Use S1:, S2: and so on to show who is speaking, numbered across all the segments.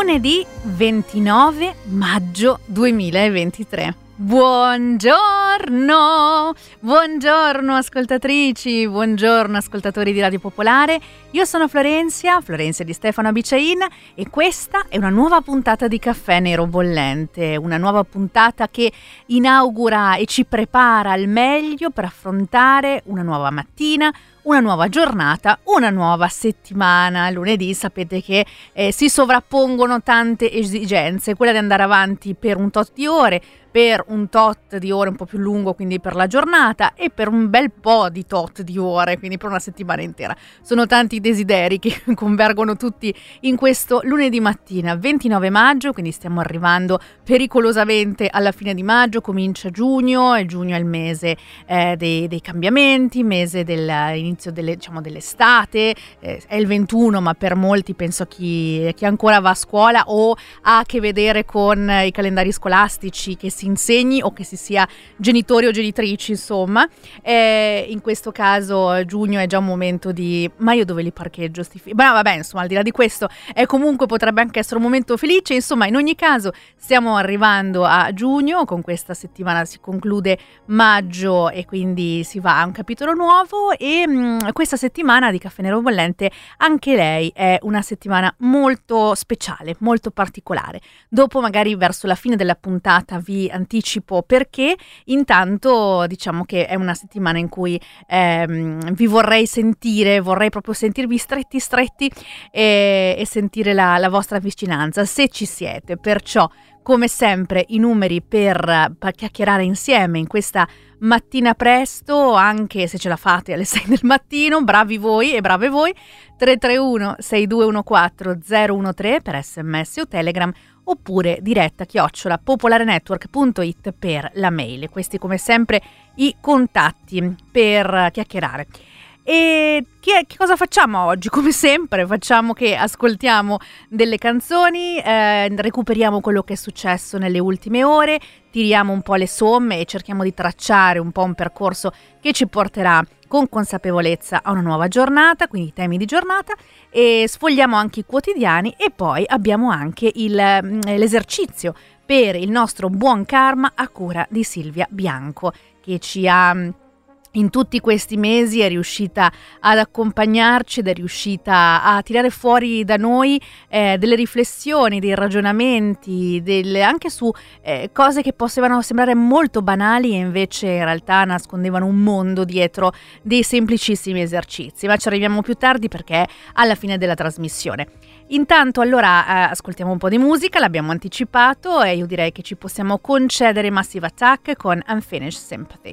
S1: lunedì 29 maggio 2023. Buongiorno! Buongiorno ascoltatrici, buongiorno ascoltatori di Radio Popolare. Io sono Florenzia di Stefano Abiciain e questa è una nuova puntata di Caffè Nero Bollente, una nuova puntata che inaugura e ci prepara al meglio per affrontare una nuova mattina, una nuova giornata, una nuova settimana. Lunedì sapete che si sovrappongono tante esigenze, quella di andare avanti per un tot di ore, per un tot di ore un po' più lungo, quindi per la giornata, e per un bel po' di tot di ore, quindi per una settimana intera. Sono tanti i desideri che convergono tutti in questo lunedì mattina 29 maggio, quindi stiamo arrivando pericolosamente alla fine di maggio, comincia giugno, e giugno è il mese dei cambiamenti, mese dell'inizio dell'estate, è il 21, ma per molti, penso chi ancora va a scuola o ha a che vedere con i calendari scolastici, che si insegni o che si sia genitori o genitrici, insomma, in questo caso giugno è già un momento di ma io dove li parcheggio sti figli? Ma vabbè, insomma, al di là di questo comunque potrebbe anche essere un momento felice. Insomma, in ogni caso stiamo arrivando a giugno, con questa settimana si conclude maggio e quindi si va a un capitolo nuovo, e questa settimana di Caffè Nero Bollente anche lei è una settimana molto speciale, molto particolare. Dopo, magari verso la fine della puntata, vi anticipo perché. Intanto diciamo che è una settimana in cui vi vorrei proprio sentirvi stretti e sentire la vostra vicinanza, se ci siete. Perciò, come sempre, i numeri per chiacchierare insieme in questa mattina presto, anche se ce la fate alle 6 del mattino, bravi voi e brave voi. 331 6214 013 per SMS o Telegram, oppure diretta @popolarenetwork.it per la mail. Questi, come sempre, i contatti per chiacchierare. E che cosa facciamo oggi? Come sempre facciamo che ascoltiamo delle canzoni, recuperiamo quello che è successo nelle ultime ore, tiriamo un po' le somme e cerchiamo di tracciare un po' un percorso che ci porterà con consapevolezza a una nuova giornata, quindi i temi di giornata, e sfogliamo anche i quotidiani, e poi abbiamo anche l'esercizio per il nostro buon karma a cura di Silvia Bianco, che ci ha in tutti questi mesi è riuscita ad accompagnarci ed è riuscita a tirare fuori da noi delle riflessioni, dei ragionamenti, anche su cose che potevano sembrare molto banali e invece in realtà nascondevano un mondo dietro dei semplicissimi esercizi. Ma ci arriviamo più tardi, perché è alla fine della trasmissione. Intanto allora ascoltiamo un po' di musica, l'abbiamo anticipato, e io direi che ci possiamo concedere Massive Attack con Unfinished Sympathy.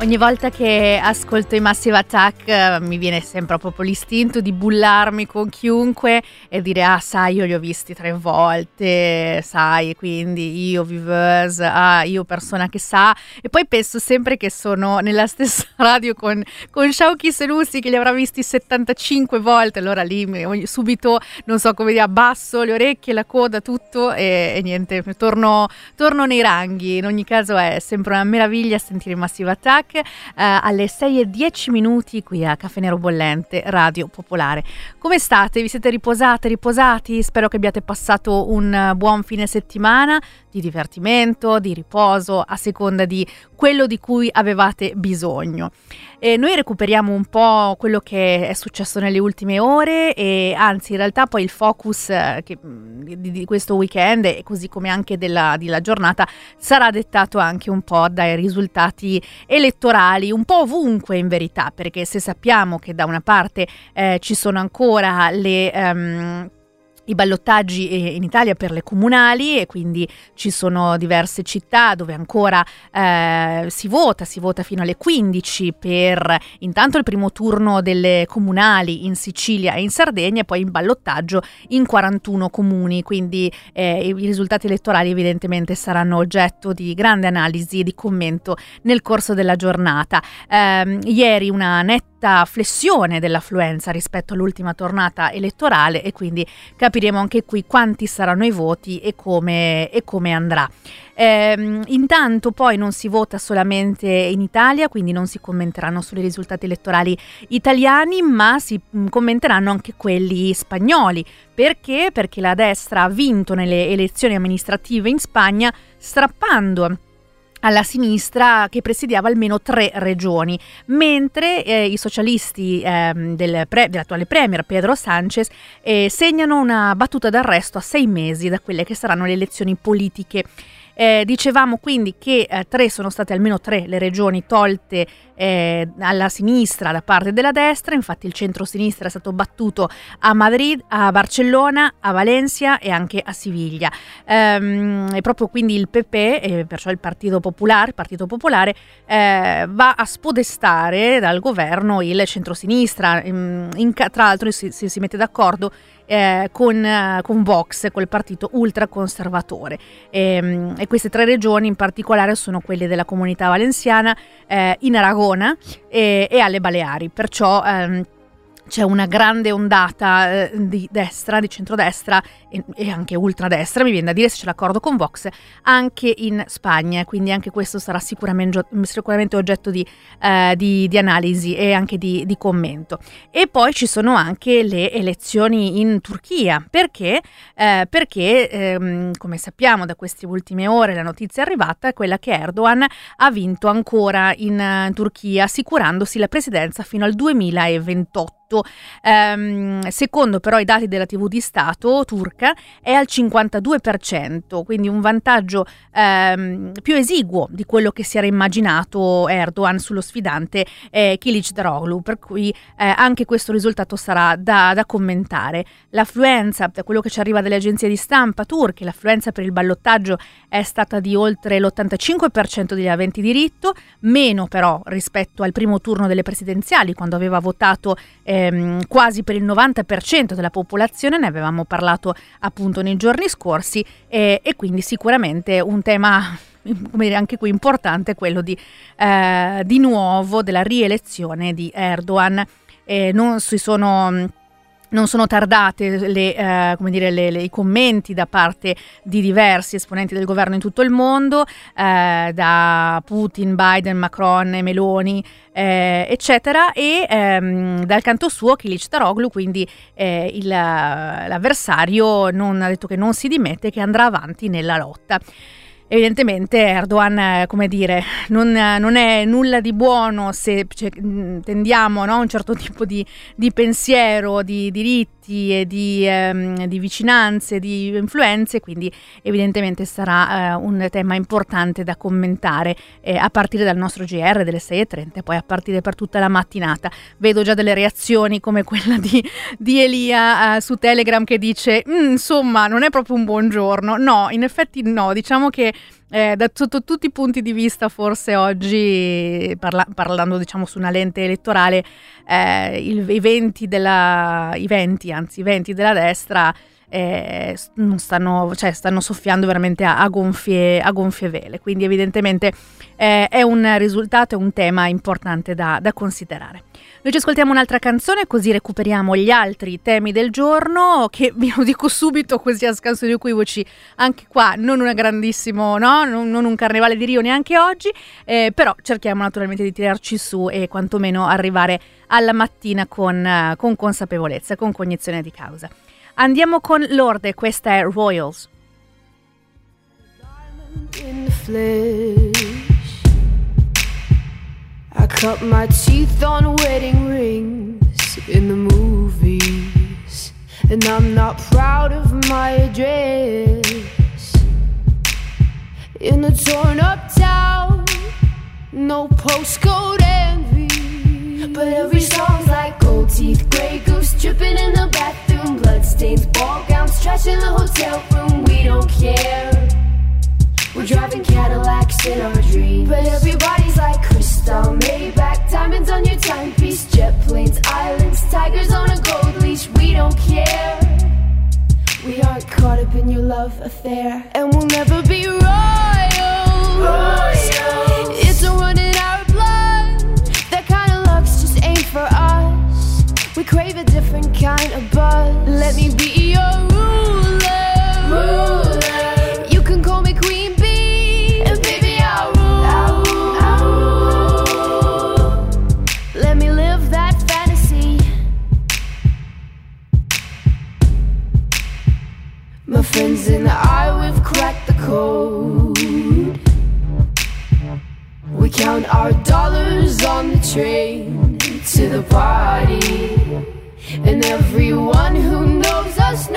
S1: Ogni volta che ascolto i Massive Attack mi viene sempre proprio l'istinto di bullarmi con chiunque e dire sai, io li ho visti 3 volte, sai, quindi io viveuse, io persona che sa, e poi penso sempre che sono nella stessa radio con Shauki Senussi che li avrà visti 75 volte, allora lì subito non so come dire, abbasso le orecchie, la coda, tutto e niente, torno nei ranghi. In ogni caso è sempre una meraviglia sentire i Massive Attack alle 6:10 qui a Caffè Nero Bollente, Radio Popolare. Come state? Vi siete riposati? Spero che abbiate passato un buon fine settimana di divertimento, di riposo, a seconda di quello di cui avevate bisogno. E noi recuperiamo un po' quello che è successo nelle ultime ore e anzi in realtà poi il focus di questo weekend e così come anche della giornata sarà dettato anche un po' dai risultati elettorali un po' ovunque in verità, perché se sappiamo che da una parte ci sono ancora i ballottaggi in Italia per le comunali e quindi ci sono diverse città dove ancora si vota fino alle 15 per intanto il primo turno delle comunali in Sicilia e in Sardegna e poi il ballottaggio in 41 comuni, quindi i risultati elettorali evidentemente saranno oggetto di grande analisi e di commento nel corso della giornata. Ieri una netta flessione dell'affluenza rispetto all'ultima tornata elettorale e quindi capiremo anche qui quanti saranno i voti e come andrà. Intanto poi non si vota solamente in Italia, quindi non si commenteranno solo i risultati elettorali italiani, ma si commenteranno anche quelli spagnoli. Perché? Perché la destra ha vinto nelle elezioni amministrative in Spagna, strappando alla sinistra che presidiava almeno 3 regioni, mentre i socialisti dell'attuale premier Pedro Sánchez segnano una battuta d'arresto a 6 mesi da quelle che saranno le elezioni politiche. Dicevamo quindi che sono state almeno 3 le regioni tolte alla sinistra da parte della destra, infatti il centro-sinistra è stato battuto a Madrid, a Barcellona, a Valencia e anche a Siviglia. E proprio quindi il PP, perciò il Partito Popolare, va a spodestare dal governo il centro-sinistra, tra l'altro si mette d'accordo con Vox, col partito ultraconservatore. E queste 3 regioni in particolare sono quelle della Comunità Valenciana, in Aragona e alle Baleari, perciò c'è una grande ondata di destra, di centrodestra e anche ultradestra, mi viene da dire, se c'è l'accordo con Vox, anche in Spagna, quindi anche questo sarà sicuramente oggetto di analisi e anche di commento. E poi ci sono anche le elezioni in Turchia, perché come sappiamo da queste ultime ore la notizia è arrivata, è quella che Erdogan ha vinto ancora in Turchia, assicurandosi la presidenza fino al 2028. Secondo però i dati della TV di Stato turca è al 52%, quindi un vantaggio più esiguo di quello che si era immaginato Erdogan sullo sfidante Kılıçdaroğlu, per cui anche questo risultato sarà da commentare. L'affluenza, da quello che ci arriva dalle agenzie di stampa turche, l'affluenza per il ballottaggio è stata di oltre l'85% degli aventi diritto, meno però rispetto al primo turno delle presidenziali, quando aveva votato quasi per il 90% della popolazione. Ne avevamo parlato appunto nei giorni scorsi e quindi sicuramente un tema, come dire, anche qui importante, quello di nuovo della rielezione di Erdogan. Non sono tardate i commenti da parte di diversi esponenti del governo in tutto il mondo, da Putin, Biden, Macron e Meloni, eccetera, e dal canto suo Kılıçdaroğlu, quindi l'avversario, ha detto che non si dimette, che andrà avanti nella lotta. Evidentemente Erdogan, come dire, non è nulla di buono se tendiamo, no, un certo tipo di pensiero, di diritti e di vicinanze, di influenze, quindi evidentemente sarà un tema importante da commentare a partire dal nostro GR delle 6:30 e poi a partire per tutta la mattinata. Vedo già delle reazioni come quella di Elia su Telegram che dice insomma non è proprio un buon giorno. No, in effetti no, diciamo che sotto tutti i punti di vista. Forse oggi, parlando diciamo su una lente elettorale, i venti della destra non stanno soffiando veramente a gonfie vele, quindi evidentemente è un risultato, è un tema importante da considerare. Noi ci ascoltiamo un'altra canzone, così recuperiamo gli altri temi del giorno, che vi lo dico subito così a scanso di equivoci, anche qua non una grandissimo, no? non un carnevale di Rio neanche oggi, però cerchiamo naturalmente di tirarci su e quantomeno arrivare alla mattina con consapevolezza, con cognizione di causa. Andiamo con Lorde, questa è Royals.
S2: I cut my teeth on wedding rings in the movies, and I'm not proud of my address. In a torn up town, no postcode envy, but every song's like gold teeth, grey goose dripping in the bathroom, bloodstains, ball gowns, trash in the hotel room. We don't care. We're driving Cadillacs in our dreams, but everybody's like crystal, Maybach, diamonds on your timepiece, jet planes, islands, tigers on a gold leash. We don't care. We aren't caught up in your love affair, and we'll never be royals. It's a run in our blood. That kind of luck's just ain't for us. We crave a different kind of buzz. Let me be your ruler. You can call me queen bee, and baby I'll rule. Let me live that fantasy. My friends and I, we've cracked the code. We count our dollars on the train to the party, and everyone who knows us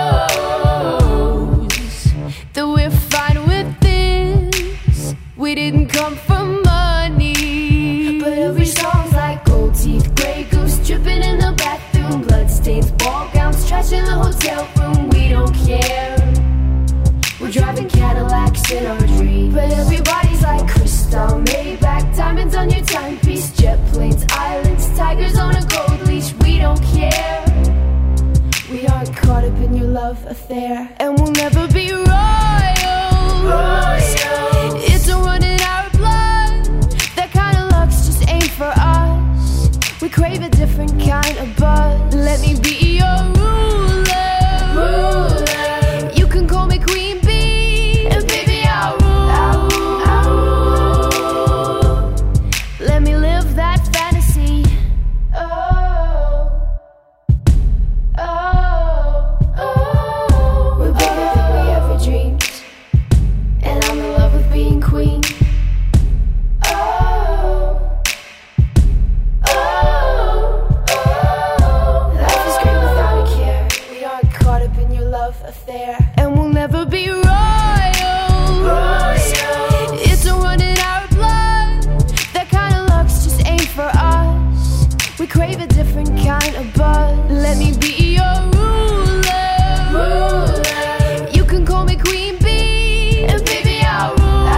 S2: knows that we're fine with this. We didn't come for money, but every song's like gold teeth, grey goose dripping in the bathroom, bloodstains, ball gowns, trash in the hotel room. We don't care. We're driving Cadillacs in our dreams, but everybody's like crystal, Maybach, diamonds on your timepiece, jet planes, islands, tigers on a gold leash. We don't care. We aren't caught up in your love affair, and we'll never be royals. It's a run in our blood. That kind of luck's just ain't for us. We crave a different kind of buzz. Let me be your ruler. You can call me queen bee, and baby I'll rule. Let me live that fantasy. We're bigger than we ever dreamed, and I'm in love with being queen. Life is great without a care. We aren't caught up in your love affair, and we'll never be royals. It's a run in our blood. That kind of luck's just ain't for us. We crave a different kind of buzz. Let me be your ruler. You can call me queen bee, and baby I'll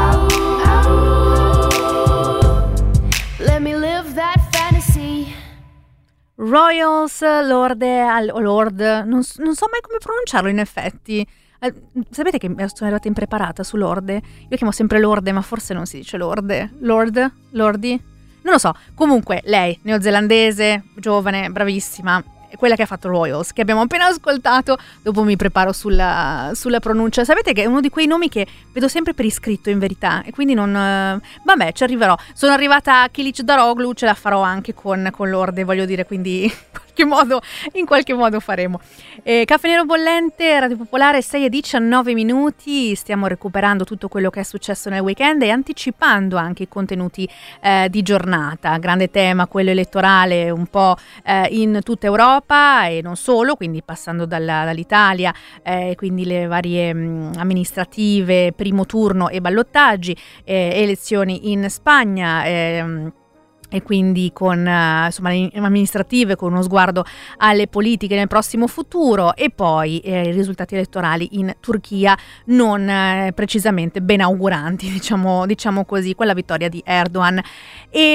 S2: rule. Let me live that fantasy.
S1: Royals, Lorde, Lord, non so mai come pronunciarlo in effetti. Sapete che sono arrivata impreparata su Lorde? Io chiamo sempre Lorde, ma forse non si dice Lorde. Lordi? Non lo so. Comunque, lei, neozelandese, giovane, bravissima, è quella che ha fatto Royals, che abbiamo appena ascoltato. Dopo mi preparo sulla pronuncia. Sapete che è uno di quei nomi che vedo sempre per iscritto in verità, e quindi non... vabbè, ci arriverò. Sono arrivata a Kilic Daroglu, ce la farò anche con Lorde, voglio dire, quindi in qualche modo faremo. Caffè Nero Bollente, Radio Popolare, 6:19. Stiamo recuperando tutto quello che è successo nel weekend e anticipando anche i contenuti di giornata. Grande tema, quello elettorale, un po' in tutta Europa e non solo, quindi passando dall'Italia, quindi le varie amministrative, primo turno e ballottaggi, elezioni in Spagna, e quindi con insomma, le amministrative, con uno sguardo alle politiche nel prossimo futuro, e poi i risultati elettorali in Turchia non precisamente benauguranti, diciamo così, con la vittoria di Erdogan. E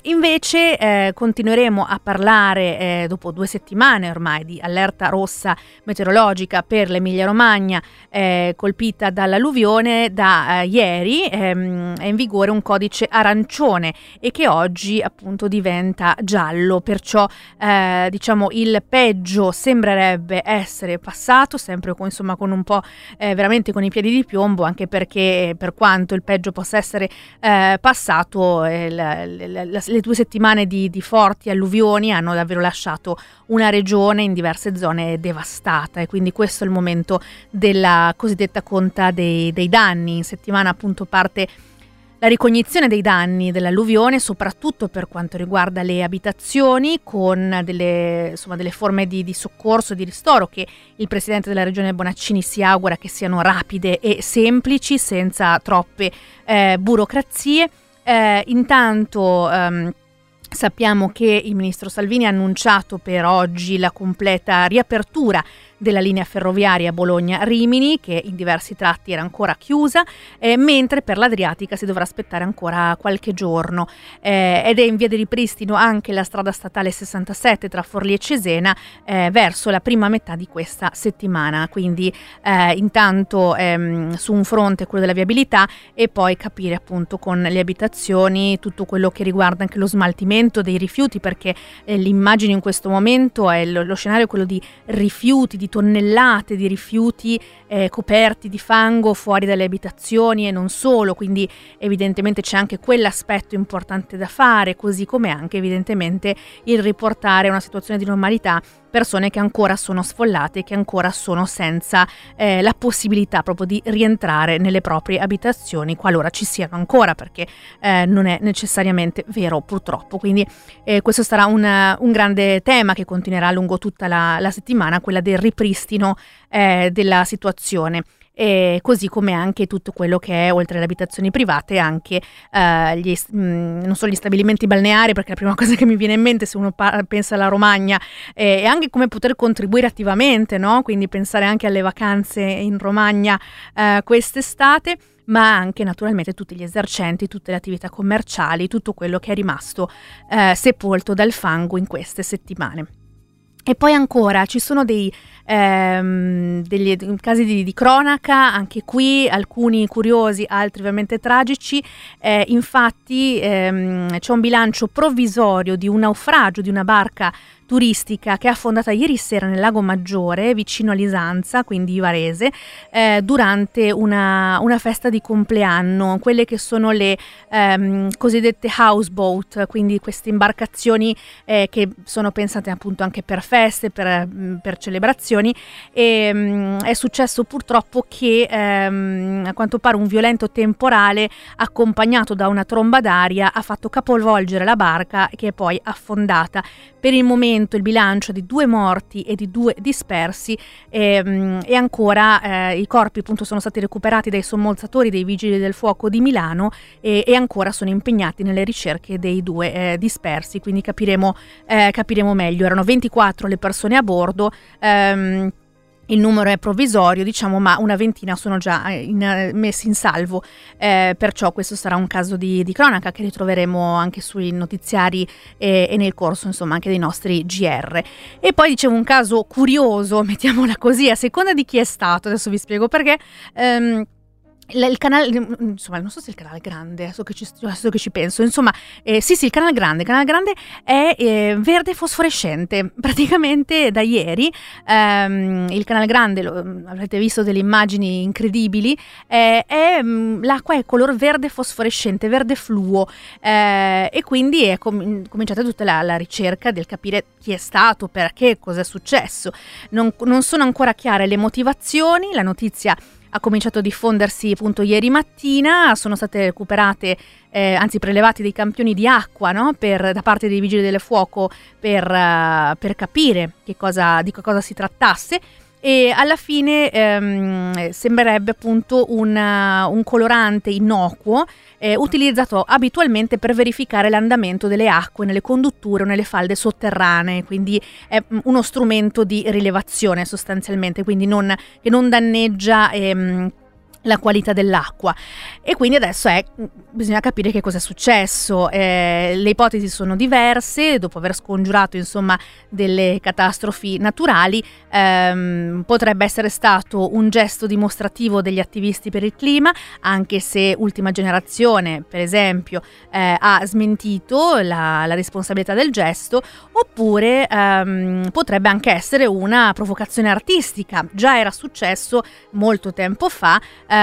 S1: invece continueremo a parlare dopo 2 settimane ormai di allerta rossa meteorologica per l'Emilia Romagna colpita dall'alluvione. Da ieri è in vigore un codice arancione e che oggi appunto diventa giallo, perciò diciamo il peggio sembrerebbe essere passato, sempre con un po' veramente con i piedi di piombo, anche perché per quanto il peggio possa essere passato, le 2 settimane di forti alluvioni hanno davvero lasciato una regione in diverse zone devastata, e quindi questo è il momento della cosiddetta conta dei danni. In settimana appunto parte la ricognizione dei danni dell'alluvione, soprattutto per quanto riguarda le abitazioni, con delle forme di soccorso e di ristoro che il presidente della regione Bonaccini si augura che siano rapide e semplici, senza troppe burocrazie. Intanto sappiamo che il ministro Salvini ha annunciato per oggi la completa riapertura della linea ferroviaria Bologna-Rimini, che in diversi tratti era ancora chiusa, mentre per l'Adriatica si dovrà aspettare ancora qualche giorno, ed è in via di ripristino anche la strada statale 67 tra Forlì e Cesena verso la prima metà di questa settimana. Quindi intanto su un fronte quello della viabilità, e poi capire appunto con le abitazioni tutto quello che riguarda anche lo smaltimento dei rifiuti, perché l'immagine in questo momento è lo scenario è quello di rifiuti, di tonnellate di rifiuti coperti di fango fuori dalle abitazioni, e non solo, quindi evidentemente c'è anche quell'aspetto importante da fare, così come anche evidentemente il riportare a una situazione di normalità persone che ancora sono sfollate, che ancora sono senza la possibilità proprio di rientrare nelle proprie abitazioni, qualora ci siano ancora, perché non è necessariamente vero, purtroppo. Quindi questo sarà un grande tema che continuerà lungo tutta la settimana, quella del ripristino della situazione. Così come anche tutto quello che è, oltre alle abitazioni private, anche non solo gli stabilimenti balneari, perché la prima cosa che mi viene in mente se uno pensa alla Romagna è anche come poter contribuire attivamente, no? Quindi pensare anche alle vacanze in Romagna quest'estate, ma anche naturalmente tutti gli esercenti, tutte le attività commerciali, tutto quello che è rimasto sepolto dal fango in queste settimane. E poi ancora ci sono degli casi di cronaca, anche qui alcuni curiosi, altri ovviamente tragici. Infatti c'è un bilancio provvisorio di un naufragio di una barca turistica che è affondata ieri sera nel Lago Maggiore, vicino a Lisanza, quindi Varese, durante una festa di compleanno, quelle che sono le cosiddette houseboat, quindi queste imbarcazioni che sono pensate appunto anche per feste, per celebrazioni. E è successo purtroppo che a quanto pare un violento temporale accompagnato da una tromba d'aria ha fatto capovolgere la barca, che è poi affondata. Per il momento il bilancio è di 2 morti e di 2 dispersi, e ancora i corpi appunto sono stati recuperati dai sommozzatori dei vigili del fuoco di Milano, e ancora sono impegnati nelle ricerche dei 2 dispersi, quindi capiremo meglio. Erano 24 le persone a bordo. Il numero è provvisorio, diciamo, ma una ventina sono già messi in salvo, perciò questo sarà un caso di cronaca che ritroveremo anche sui notiziari e nel corso, insomma, anche dei nostri GR. E poi dicevo un caso curioso, mettiamola così, a seconda di chi è stato, adesso vi spiego perché. Il canale, insomma, non so se il canale grande, adesso che ci penso, insomma, sì, il canale grande è verde fosforescente, praticamente da ieri. Il canale grande, avrete visto delle immagini incredibili, l'acqua è color verde fosforescente, verde fluo, e quindi è cominciata tutta la ricerca del capire chi è stato, perché, cosa è successo. Non sono ancora chiare le motivazioni. La notizia ha cominciato a diffondersi appunto ieri mattina, sono state recuperate, anzi prelevati dei campioni di acqua, no? Da parte dei vigili del fuoco per capire di che cosa si trattasse, e alla fine sembrerebbe appunto un colorante innocuo utilizzato abitualmente per verificare l'andamento delle acque nelle condutture o nelle falde sotterranee, quindi è uno strumento di rilevazione sostanzialmente, quindi che non danneggia la qualità dell'acqua. E quindi adesso bisogna capire che cosa è successo. Le ipotesi sono diverse, dopo aver scongiurato insomma delle catastrofi naturali. Potrebbe essere stato un gesto dimostrativo degli attivisti per il clima, anche se Ultima Generazione per esempio ha smentito la responsabilità del gesto, oppure potrebbe anche essere una provocazione artistica. Già era successo molto tempo fa,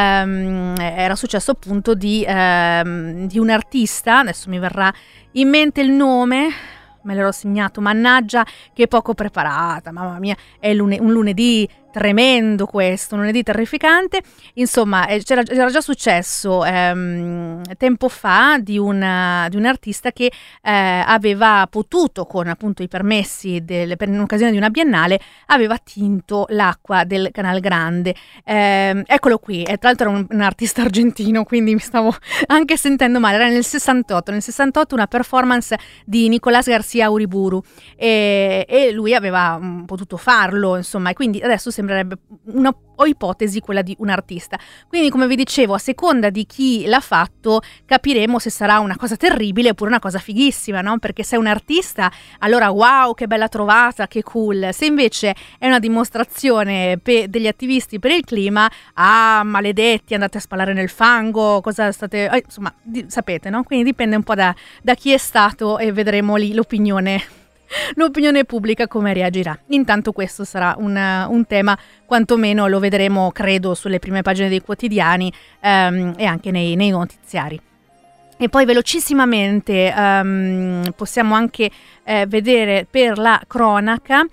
S1: era successo appunto di un artista, adesso mi verrà in mente il nome, me l'ero segnato, mannaggia che poco preparata, mamma mia, è un lunedì tremendo questo, un lunedì terrificante. Insomma, c'era già successo tempo fa di un artista che aveva potuto, con appunto i permessi per in occasione di una biennale, aveva tinto l'acqua del Canal Grande. Eccolo qui, tra l'altro era un artista argentino, quindi mi stavo anche sentendo male. Era nel 68 una performance di Nicolás García Uriburu e lui aveva potuto farlo, insomma, e quindi adesso sembrerebbe una ipotesi quella di un artista. Quindi, come vi dicevo, a seconda di chi l'ha fatto capiremo se sarà una cosa terribile oppure una cosa fighissima, no? Perché se è un artista, allora wow, che bella trovata, che cool. Se invece è una dimostrazione degli attivisti per il clima, maledetti, andate a spalare nel fango, cosa state... insomma, sapete, no? Quindi dipende un po' da chi è stato e vedremo lì l'opinione pubblica come reagirà. Intanto questo sarà un tema, quantomeno lo vedremo credo sulle prime pagine dei quotidiani e anche nei notiziari. E poi velocissimamente possiamo anche vedere per la cronaca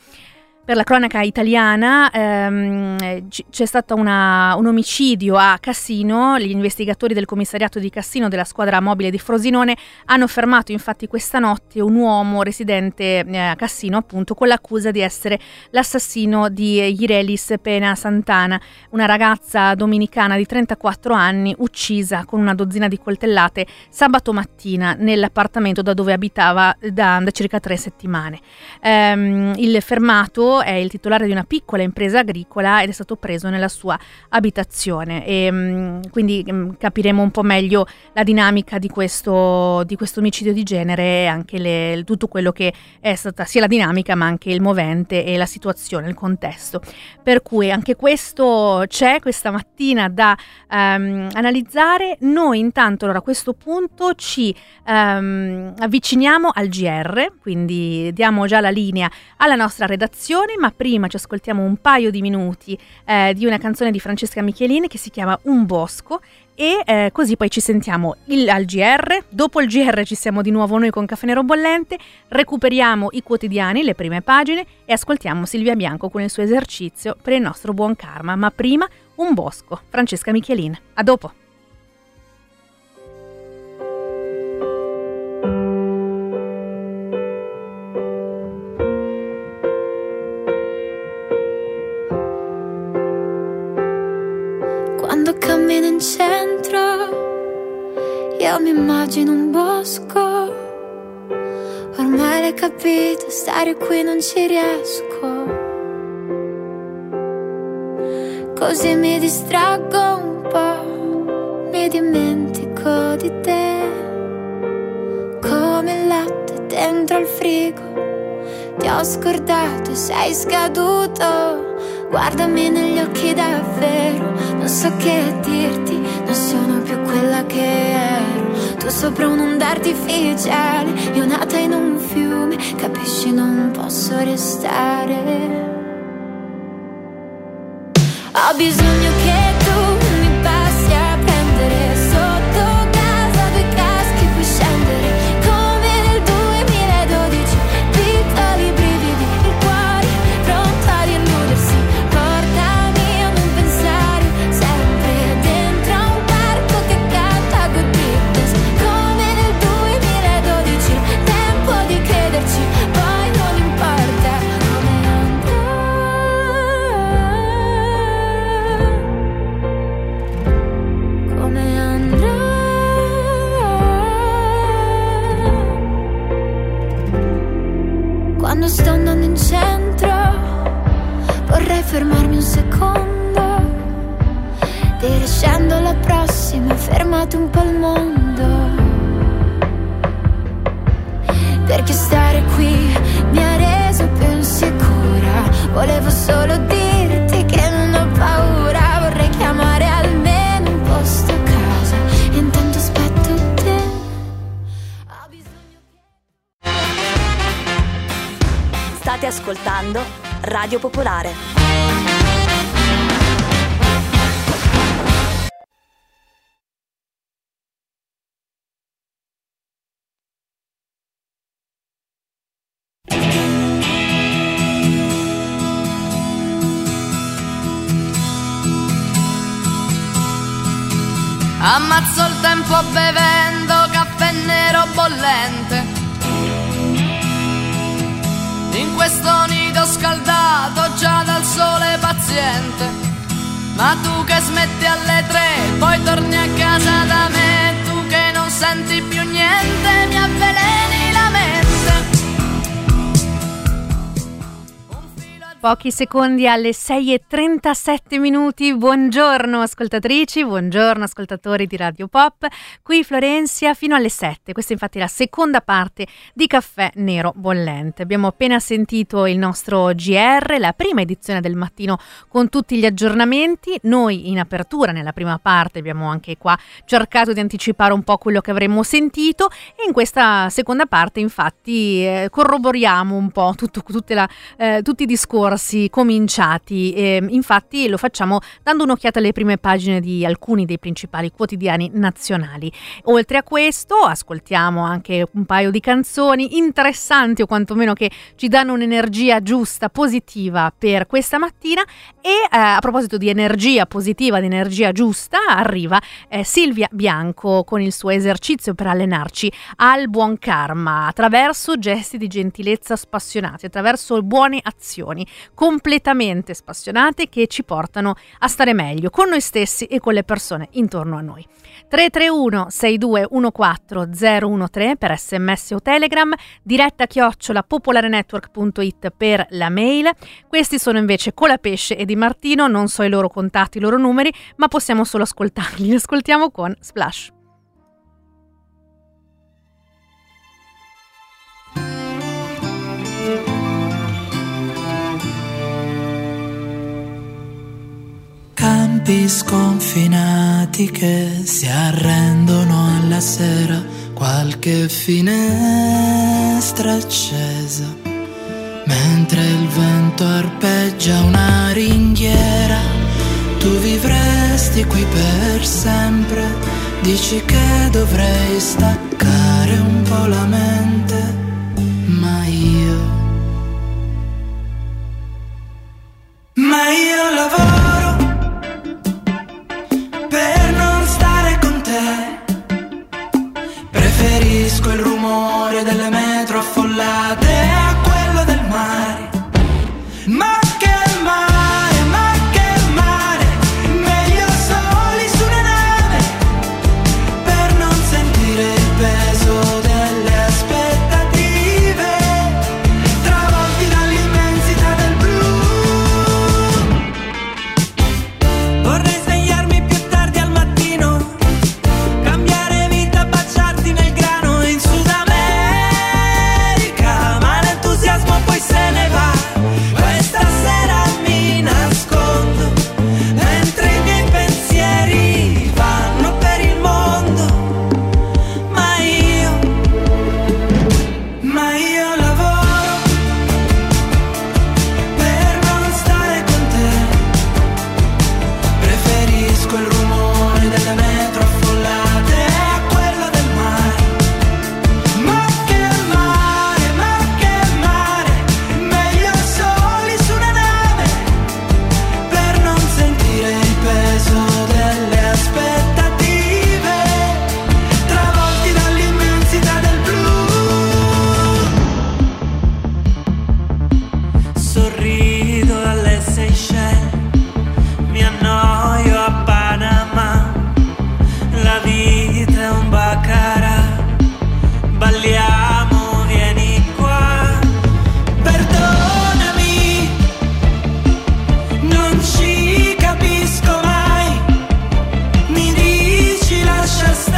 S1: italiana, c'è stato un omicidio a Cassino. Gli investigatori del commissariato di Cassino della squadra mobile di Frosinone hanno fermato infatti questa notte un uomo residente a Cassino, appunto, con l'accusa di essere l'assassino di Irelis Pena Santana, una ragazza dominicana di 34 anni uccisa con una dozzina di coltellate sabato mattina nell'appartamento da dove abitava da circa 3 settimane. Il fermato è il titolare di una piccola impresa agricola ed è stato preso nella sua abitazione, e quindi capiremo un po' meglio la dinamica di questo omicidio di genere e anche tutto quello che è stata sia la dinamica ma anche il movente e la situazione, il contesto. Per cui anche questo c'è questa mattina da analizzare. Noi intanto allora a questo punto ci avviciniamo al GR, quindi diamo già la linea alla nostra redazione, ma prima ci ascoltiamo un paio di minuti di una canzone di Francesca Michelin che si chiama Un Bosco e così poi ci sentiamo al GR. Dopo il GR ci siamo di nuovo noi con Caffè Nero Bollente, recuperiamo i quotidiani, le prime pagine e ascoltiamo Silvia Bianco con il suo esercizio per il nostro buon karma, ma prima Un Bosco, Francesca Michelin. A dopo!
S2: Quando cammino in centro, io mi immagino un bosco. Ormai l'hai capito, stare qui non ci riesco. Così mi distraggo un po', mi dimentico di te. Come il latte dentro al frigo, ti ho scordato, sei scaduto. Guardami negli occhi davvero, non so che dirti, non sono più quella che ero. Tu sopra un'onda artificiale, io nata in un fiume, capisci non posso restare. Ho bisogno che tu mi passi a prendere sotto casa, 2 caschi puoi scendere come nel 2012, piccoli brividi, il cuore pronto a illudersi. Portami a non pensare, sempre dentro a un parco che canta Good Riddance, come nel 2012, tempo di crederci, poi non importa come andrà. cambiato un po' il mondo, perché stare qui mi ha reso più insicura. Volevo solo dirti che non ho paura, vorrei chiamare almeno un posto a casa, e intanto aspetto te. Ho bisogno che...
S3: State ascoltando Radio Popolare.
S4: Ammazzo il tempo bevendo caffè nero bollente, in questo nido scaldato già dal sole paziente. Ma tu che smetti alle 3, poi torni a casa da me, tu che non senti più niente, mi avveleni la mente.
S1: Pochi secondi alle 6:37. Buongiorno ascoltatrici, buongiorno ascoltatori di Radio Pop. Qui Florenzia fino alle 7. Questa infatti è la seconda parte di Caffè Nero Bollente. Abbiamo appena sentito il nostro GR, la prima edizione del mattino con tutti gli aggiornamenti. Noi in apertura, nella prima parte, abbiamo anche qua cercato di anticipare un po' quello che avremmo sentito, e in questa seconda parte infatti corroboriamo un po' tutti i discorsi cominciati. Infatti lo facciamo dando un'occhiata alle prime pagine di alcuni dei principali quotidiani nazionali. Oltre a questo ascoltiamo anche un paio di canzoni interessanti, o quantomeno che ci danno un'energia giusta, positiva per questa mattina. E a proposito di energia positiva, di energia giusta, arriva Silvia Bianco con il suo esercizio per allenarci al buon karma attraverso gesti di gentilezza spassionati, attraverso buone azioni completamente spassionate che ci portano a stare meglio con noi stessi e con le persone intorno a noi. 331 6214 013 per SMS o Telegram, diretta @popolarenetwork.it per la mail. Questi sono invece Colapesce e Di Martino, non so i loro contatti, i loro numeri, ma possiamo solo ascoltarli. Li ascoltiamo con Splash.
S5: Campi sconfinati che si arrendono alla sera, qualche finestra accesa, mentre il vento arpeggia una ringhiera. Tu vivresti qui per sempre, dici che dovrei staccare un po' la mente, ma io lavoro per non stare con te. Preferisco il rumore delle metro affollate a quello del mare. Ma che mare, meglio soli su una nave, per non sentire il peso delle aspettative, travolti dall'immensità del blu. Vorrei svegliarmi più tardi al mattino, cambiare vita, baciarti nel grano in Sud America, ma l'entusiasmo poi se ne va. Questa sera mi nascondo, mentre i miei pensieri vanno per il mondo, ma io lavoro per non stare con te. Preferisco il rumore delle metro affollate a quello del mare. Ma che mare, meglio soli su una nave, per non sentire il peso delle aspettative, travolti dall'immensità del blu. Sorrido alle Seychelles, mi annoio a Panama, la vita è un baccarat, balliamo, vieni qua. Perdonami, non ci capisco mai, mi dici lascia stare.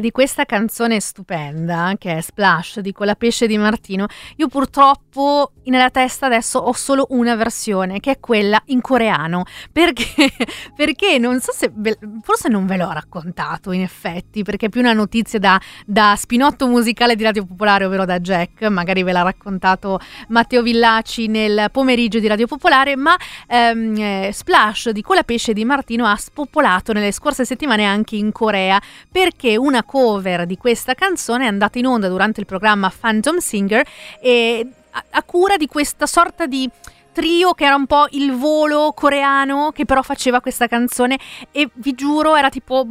S1: di questa canzone stupenda che è Splash di Colapesce Di Martino, io purtroppo nella testa adesso ho solo una versione, che è quella in coreano, perché non so se forse non ve l'ho raccontato in effetti, perché è più una notizia da spinotto musicale di Radio Popolare, ovvero da Jack, magari ve l'ha raccontato Matteo Villaci nel pomeriggio di Radio Popolare, ma Splash di Colapesce Di Martino ha spopolato nelle scorse settimane anche in Corea, perché una cover di questa canzone è andata in onda durante il programma Phantom Singer e a cura di questa sorta di trio che era un po' il Volo coreano, che però faceva questa canzone e vi giuro era tipo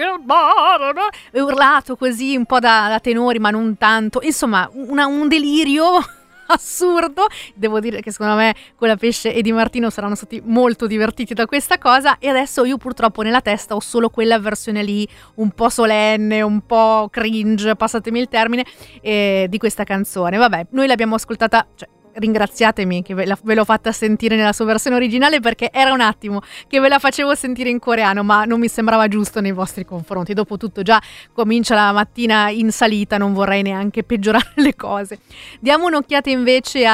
S1: urlato così un po' da tenori ma non tanto, insomma un delirio assurdo. Devo dire che secondo me Colapesce e Di Martino saranno stati molto divertiti da questa cosa, e adesso io purtroppo nella testa ho solo quella versione lì un po' solenne, un po' cringe, passatemi il termine, di questa canzone. Vabbè, noi l'abbiamo ascoltata, cioè ringraziatemi che ve l'ho fatta sentire nella sua versione originale, perché era un attimo che ve la facevo sentire in coreano, ma non mi sembrava giusto nei vostri confronti. Dopotutto già comincia la mattina in salita, non vorrei neanche peggiorare le cose. Diamo un'occhiata invece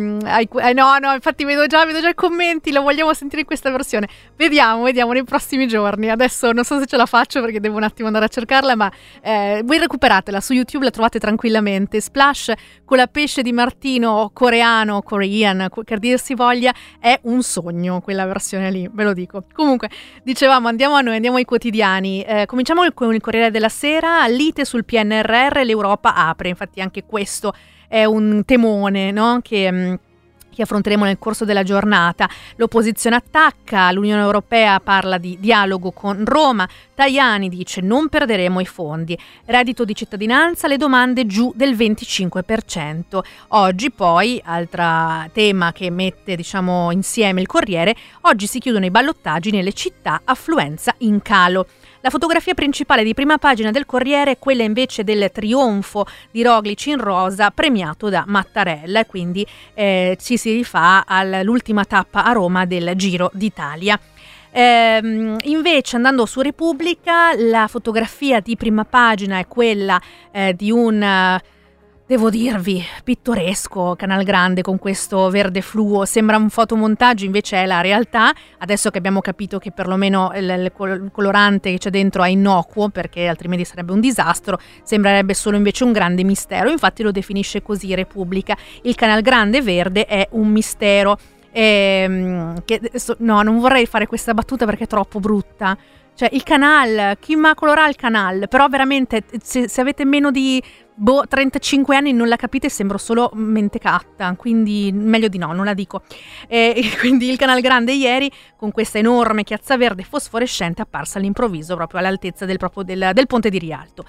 S1: no, infatti vedo già i commenti, lo vogliamo sentire in questa versione. Vediamo nei prossimi giorni. Adesso non so se ce la faccio perché devo un attimo andare a cercarla, ma voi recuperatela su YouTube, la trovate tranquillamente. Splash Colapesce Di Martino coreano, Korean, che dir si voglia, è un sogno quella versione lì, ve lo dico. Comunque, dicevamo, andiamo ai quotidiani. Cominciamo con il Corriere della Sera. Lite sul PNRR, l'Europa apre. Infatti anche questo è un temone, no? Che affronteremo nel corso della giornata. L'opposizione attacca, l'Unione Europea parla di dialogo con Roma, Tajani dice non perderemo i fondi, reddito di cittadinanza, le domande giù del 25%. Oggi poi, altro tema che mette insieme il Corriere, oggi si chiudono i ballottaggi nelle città, affluenza in calo. La fotografia principale di prima pagina del Corriere è quella invece del trionfo di Roglic in rosa premiato da Mattarella, e quindi ci si rifà all'ultima tappa a Roma del Giro d'Italia. Invece andando su Repubblica, la fotografia di prima pagina è quella di un devo dirvi, pittoresco Canal Grande con questo verde fluo. Sembra un fotomontaggio, invece è la realtà. Adesso che abbiamo capito che perlomeno il colorante che c'è dentro è innocuo, perché altrimenti sarebbe un disastro, sembrerebbe solo invece un grande mistero. Infatti lo definisce così Repubblica: il Canal Grande verde è un mistero. No, non vorrei fare questa battuta perché è troppo brutta. Cioè, il canal, chi macolerà il canal? Però veramente, se avete meno di 35 anni non la capite, sembro solo mentecatta, quindi meglio di no, non la dico. Quindi il Canal Grande ieri, con questa enorme chiazza verde fosforescente apparsa all'improvviso proprio all'altezza del ponte di Rialto.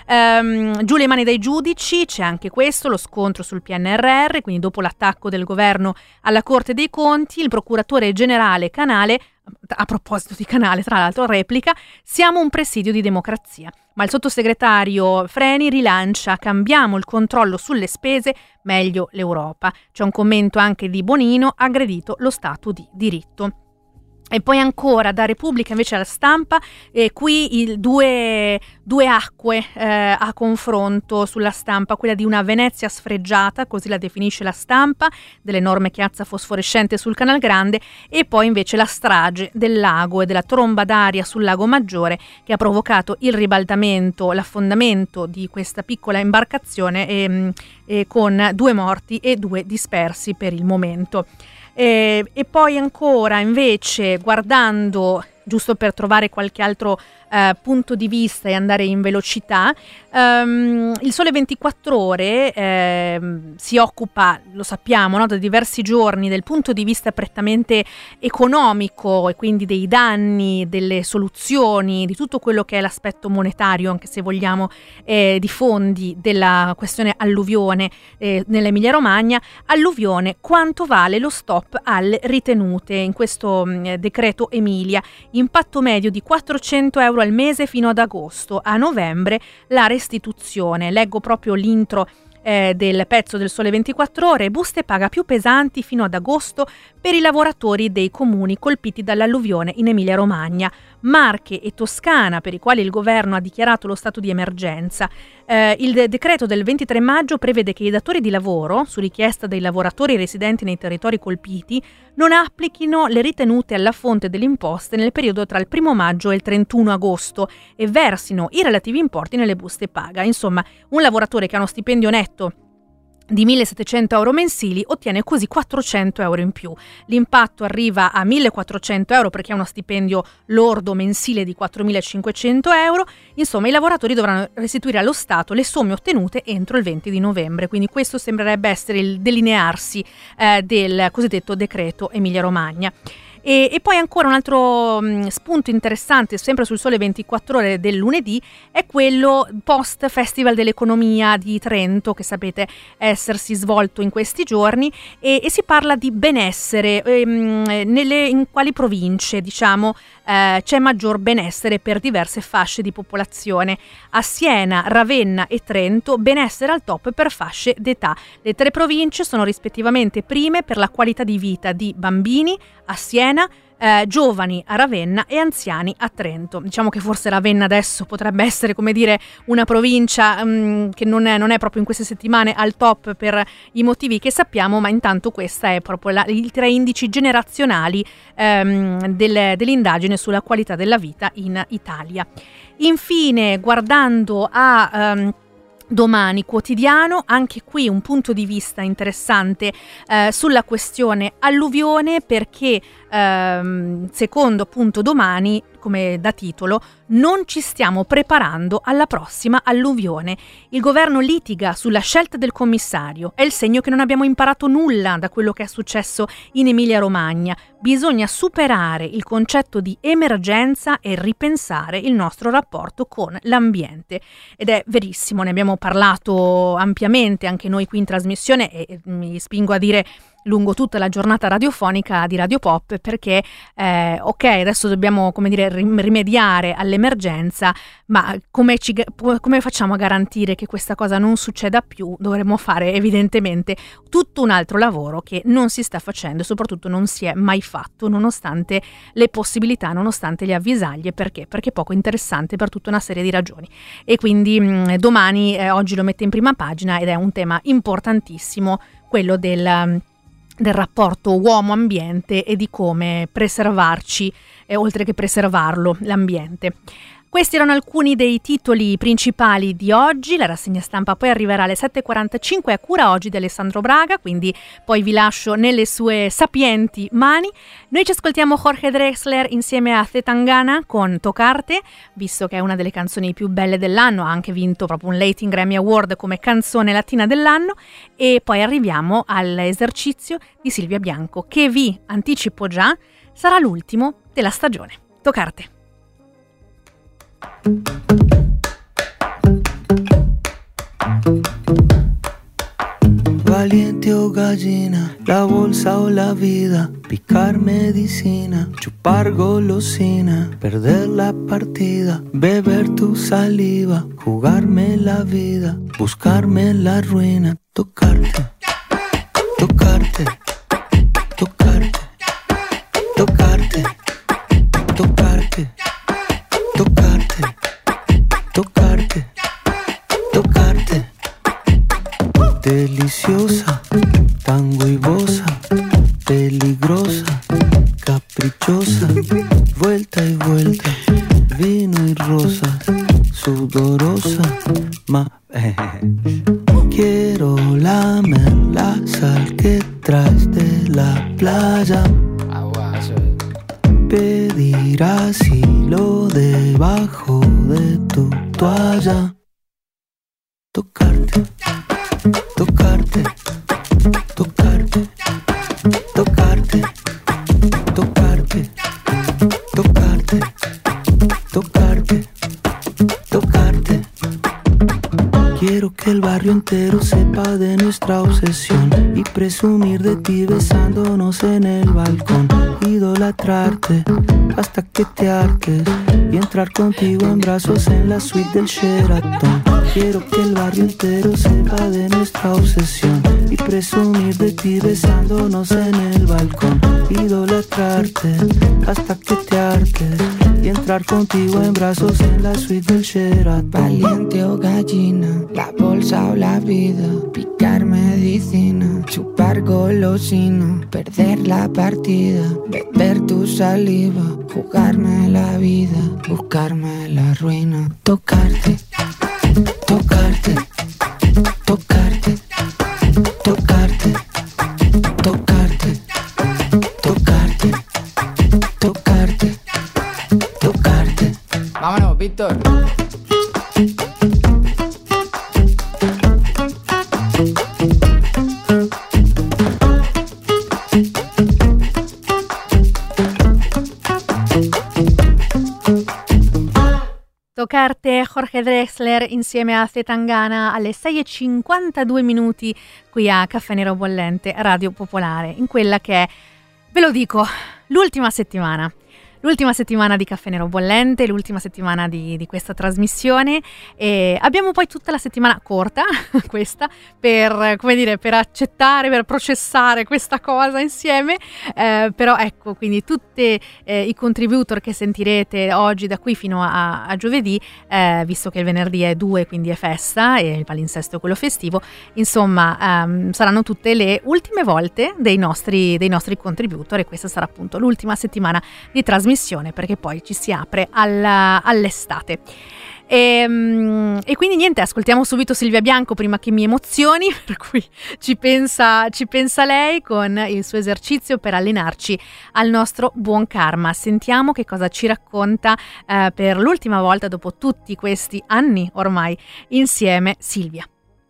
S1: Giù le mani dai giudici, c'è anche questo, lo scontro sul PNRR, quindi dopo l'attacco del governo alla Corte dei Conti, il procuratore generale Canale, a proposito di Canale tra l'altro, replica: siamo un presidio di democrazia. Ma il sottosegretario Freni rilancia: cambiamo il controllo sulle spese, meglio l'Europa. C'è un commento anche di Bonino: aggredito lo Stato di diritto. E poi ancora da Repubblica invece alla Stampa, qui due acque a confronto sulla Stampa, quella di una Venezia sfregiata, così la definisce la Stampa, dell'enorme chiazza fosforescente sul Canal Grande, e poi invece la strage del lago e della tromba d'aria sul Lago Maggiore, che ha provocato il ribaltamento, l'affondamento di questa piccola imbarcazione con 2 morti e 2 dispersi per il momento. E poi ancora invece, guardando, giusto per trovare qualche altro punto di vista e andare in velocità, il Sole 24 Ore si occupa, lo sappiamo, no, da diversi giorni del punto di vista prettamente economico, e quindi dei danni, delle soluzioni, di tutto quello che è l'aspetto monetario, anche se vogliamo, di fondi della questione alluvione nell'Emilia Romagna. Alluvione, quanto vale lo stop alle ritenute in questo decreto Emilia? Impatto medio di 400 euro al mese fino ad agosto, a novembre la restituzione. Leggo proprio l'intro del pezzo del Sole 24 Ore, buste paga più pesanti fino ad agosto per i lavoratori dei comuni colpiti dall'alluvione in Emilia-Romagna, Marche e Toscana, per i quali il governo ha dichiarato lo stato di emergenza. Il decreto del 23 maggio prevede che i datori di lavoro, su richiesta dei lavoratori residenti nei territori colpiti, non applichino le ritenute alla fonte delle imposte nel periodo tra il 1 maggio e il 31 agosto e versino i relativi importi nelle buste paga. Insomma, un lavoratore che ha uno stipendio netto di 1.700 euro mensili ottiene così 400 euro in più. L'impatto arriva a 1.400 euro perché ha uno stipendio lordo mensile di 4.500 euro. Insomma, i lavoratori dovranno restituire allo Stato le somme ottenute entro il 20 di novembre. Quindi questo sembrerebbe essere il delinearsi del cosiddetto decreto Emilia-Romagna. E poi ancora un altro spunto interessante, sempre sul Sole 24 Ore del lunedì, è quello post Festival dell'Economia di Trento, che sapete essersi svolto in questi giorni, e si parla di benessere, in quali province c'è maggior benessere per diverse fasce di popolazione. A Siena, Ravenna e Trento benessere al top per fasce d'età. Le 3 province sono rispettivamente prime per la qualità di vita di bambini a Siena, giovani a Ravenna e anziani a Trento. Diciamo che forse Ravenna adesso potrebbe essere, come dire, una provincia che non è proprio in queste settimane al top per i motivi che sappiamo, ma intanto questa è proprio i 3 indici generazionali dell'indagine sulla qualità della vita in Italia. Infine, guardando a Domani Quotidiano, anche qui un punto di vista interessante sulla questione alluvione, perché secondo appunto Domani, come da titolo, non ci stiamo preparando alla prossima alluvione. Il governo litiga sulla scelta del commissario. È il segno che non abbiamo imparato nulla da quello che è successo in Emilia-Romagna. Bisogna superare il concetto di emergenza e ripensare il nostro rapporto con l'ambiente. Ed è verissimo, ne abbiamo parlato ampiamente anche noi qui in trasmissione e mi spingo a dire lungo tutta la giornata radiofonica di Radio Pop, perché ok, adesso dobbiamo, come dire, rimediare all'emergenza, ma come facciamo a garantire che questa cosa non succeda più? Dovremmo fare evidentemente tutto un altro lavoro che non si sta facendo e soprattutto non si è mai fatto, nonostante le possibilità, nonostante le avvisaglie. Perché? Perché è poco interessante per tutta una serie di ragioni. E quindi Domani oggi lo mette in prima pagina ed è un tema importantissimo, quello del rapporto uomo-ambiente e di come preservarci, oltre che preservarlo, l'ambiente. Questi erano alcuni dei titoli principali di oggi. La rassegna stampa poi arriverà alle 7.45 a cura oggi di Alessandro Braga, quindi poi vi lascio nelle sue sapienti mani. Noi ci ascoltiamo Jorge Drexler insieme a Zetangana con Tocarte, visto che è una delle canzoni più belle dell'anno, ha anche vinto proprio un Latin Grammy Award come canzone latina dell'anno, e poi arriviamo all'esercizio di Silvia Bianco, che vi anticipo già sarà l'ultimo della stagione. Tocarte.
S5: Valiente o gallina, la bolsa o la vida, picar medicina, chupar golosina, perder la partida, beber tu saliva, jugarme la vida, buscarme la ruina, tocarte, tocarte, tocarte, tocarte, tocarte, tocarte, tocarte, tocarte, deliciosa, tan huevosa, peligrosa, caprichosa, vuelta y vuelta, vino y rosa, sudorosa, quiero lamer la sal que traes de la playa. Pedir asilo debajo de tu toalla. Tocarte, tocarte, tocarte, tocarte, tocarte, tocarte, tocarte, tocarte. Quiero que el
S6: barrio entero sepa de nuestra obsesión y presumir de ti besándonos en el balcón, idolatrarte hasta que te hartes y entrar contigo en brazos en la suite del Sheraton. Quiero que el barrio entero sepa de nuestra obsesión y presumir de ti besándonos en el balcón, idolatrarte hasta que te hartes y entrar contigo en brazos en la suite del Sheraton.
S7: Valiente o gallina, la bolsa o la vida, picar medicina, chupar golosina, perder la partida, beber tu saliva, jugarme la vida, buscarme la ruina, tocarte, tocarte, tocarte, tocarte, tocarte, tocarte, tocarte, tocarte.
S8: Vámonos, Víctor.
S1: Toccarte, Jorge Drexler insieme a Zetangana alle 6:52 minuti qui a Caffè Nero Bollente, Radio Popolare, in quella che è, ve lo dico, l'ultima settimana di Caffè Nero Bollente, l'ultima settimana di questa trasmissione, e abbiamo poi tutta la settimana corta questa per, come dire, per accettare, per processare questa cosa insieme, però ecco, quindi tutti i contributor che sentirete oggi da qui fino a giovedì, visto che il venerdì è 2, quindi è festa e il palinsesto è quello festivo, insomma saranno tutte le ultime volte dei nostri contributor, e questa sarà appunto l'ultima settimana di trasmissione, perché poi ci si apre all'estate. E quindi niente, ascoltiamo subito Silvia Bianco prima che mi emozioni, per cui ci pensa lei con il suo esercizio per allenarci al nostro buon karma. Sentiamo che cosa ci racconta per l'ultima volta dopo tutti questi anni ormai insieme Silvia.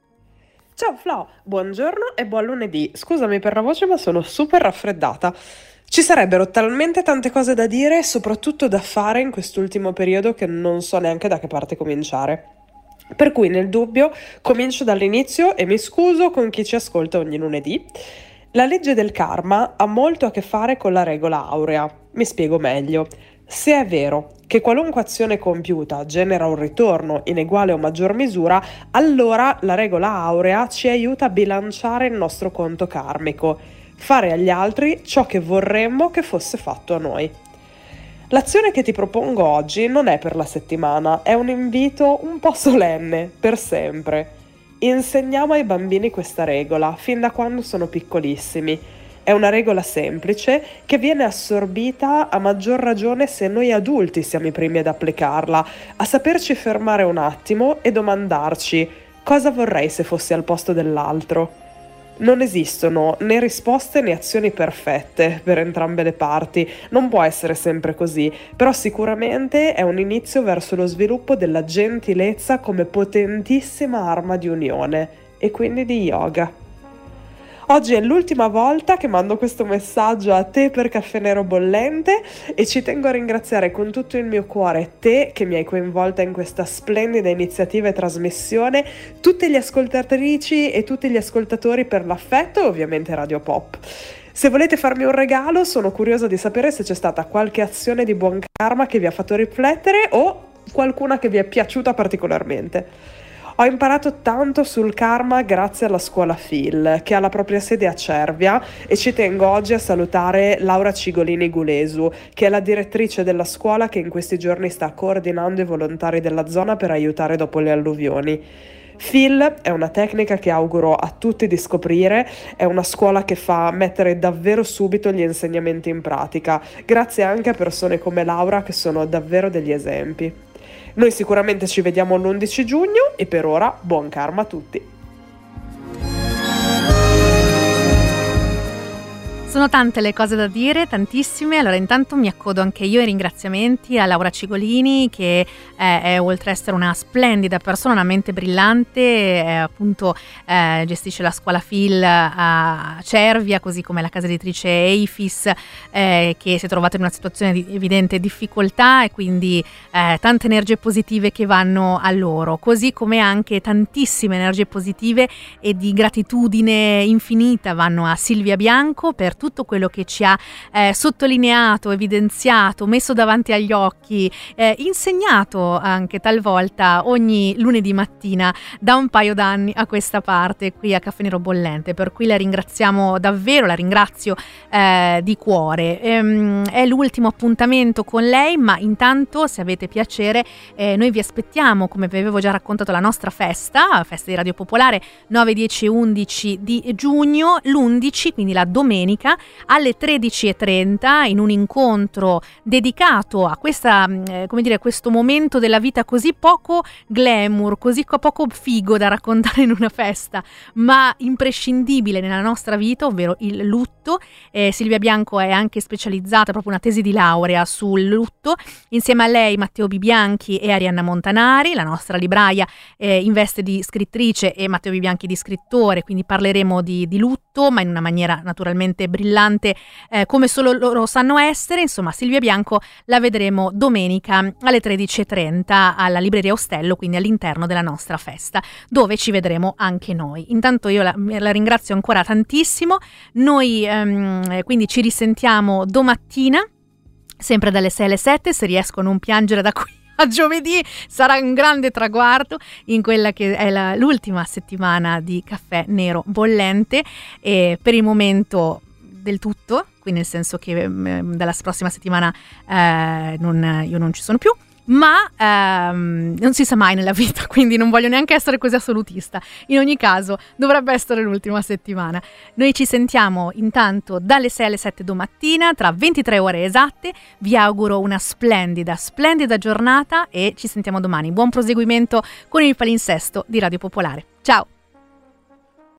S9: Ciao Flo, buongiorno e buon lunedì. Scusami per la voce, ma sono super raffreddata. Ci sarebbero talmente tante cose da dire e soprattutto da fare in quest'ultimo periodo che non so neanche da che parte cominciare. Per cui nel dubbio comincio dall'inizio e mi scuso con chi ci ascolta ogni lunedì. La legge del karma ha molto a che fare con la regola aurea. Mi spiego meglio. Se è vero che qualunque azione compiuta genera un ritorno in uguale o maggior misura, allora la regola aurea ci aiuta a bilanciare il nostro conto karmico, fare agli altri ciò che vorremmo che fosse fatto a noi. L'azione che ti propongo oggi non è per la settimana, è un invito un po' solenne, per sempre. Insegniamo ai bambini questa regola fin da quando sono piccolissimi. È una regola semplice che viene assorbita a maggior ragione se noi adulti siamo i primi ad applicarla, a saperci fermare un attimo e domandarci: cosa vorrei se fossi al posto dell'altro? Non esistono né risposte né azioni perfette per entrambe le parti, non può essere sempre così, però sicuramente è un inizio verso lo sviluppo della gentilezza come potentissima arma di unione e quindi di yoga. Oggi è l'ultima volta che mando questo messaggio a te per Caffè Nero Bollente e ci tengo a ringraziare con tutto il mio cuore te che mi hai coinvolta in questa splendida iniziativa e trasmissione, tutte le ascoltatrici e tutti gli ascoltatori per l'affetto e ovviamente Radio Pop. Se volete farmi un regalo, sono curiosa di sapere se c'è stata qualche azione di buon karma che vi ha fatto riflettere o qualcuna che vi è piaciuta particolarmente. Ho imparato tanto sul karma grazie alla scuola Phil, che ha la propria sede a Cervia, e ci tengo oggi a salutare Laura Cigolini Gulesu, che è la direttrice della scuola che in questi giorni sta coordinando i volontari della zona per aiutare dopo le alluvioni. Phil è una tecnica che auguro a tutti di scoprire, è una scuola che fa mettere davvero subito gli insegnamenti in pratica, grazie anche a persone come Laura che sono davvero degli esempi. Noi sicuramente ci vediamo l'11 giugno e per ora buon karma a tutti.
S1: Sono tante le cose da dire, tantissime. Allora intanto mi accodo anche io ai ringraziamenti a Laura Cigolini, che è oltre ad essere una splendida persona, una mente brillante, appunto gestisce la scuola Phil a Cervia, così come la casa editrice Eifis, che si è trovata in una situazione di evidente difficoltà, e quindi tante energie positive che vanno a loro, così come anche tantissime energie positive e di gratitudine infinita vanno a Silvia Bianco per tutto quello che ci ha sottolineato, evidenziato, messo davanti agli occhi, insegnato anche talvolta ogni lunedì mattina da un paio d'anni a questa parte qui a Caffè Nero Bollente, per cui la ringraziamo davvero, la ringrazio di cuore. È l'ultimo appuntamento con lei, ma intanto, se avete piacere, noi vi aspettiamo, come vi avevo già raccontato, la nostra festa di Radio Popolare 9, 10 e 11 di giugno, l'11, quindi la domenica, alle 13:30, in un incontro dedicato a questa, questo momento della vita così poco glamour, così poco figo da raccontare in una festa, ma imprescindibile nella nostra vita, ovvero il lutto. Silvia Bianco è anche specializzata, proprio una tesi di laurea sul lutto. Insieme a lei Matteo Bibianchi e Arianna Montanari, la nostra libraia in veste di scrittrice e Matteo Bibianchi di scrittore, quindi parleremo di lutto, ma in una maniera naturalmente brillante, come solo loro sanno essere. Insomma, Silvia Bianco la vedremo domenica alle 13:30 alla libreria Ostello, quindi all'interno della nostra festa, dove ci vedremo anche noi. Intanto io la ringrazio ancora tantissimo. Noi quindi ci risentiamo domattina, sempre dalle 6 alle 7, se riesco a non piangere da qui a giovedì sarà un grande traguardo in quella che è l'ultima settimana di Caffè Nero Bollente, e per il momento del tutto, quindi nel senso che dalla prossima settimana io non ci sono più, ma non si sa mai nella vita, quindi non voglio neanche essere così assolutista. In ogni caso dovrebbe essere l'ultima settimana. Noi ci sentiamo intanto dalle 6 alle 7 domattina, tra 23 ore esatte. Vi auguro una splendida giornata e ci sentiamo domani. Buon proseguimento con il palinsesto di Radio Popolare. Ciao!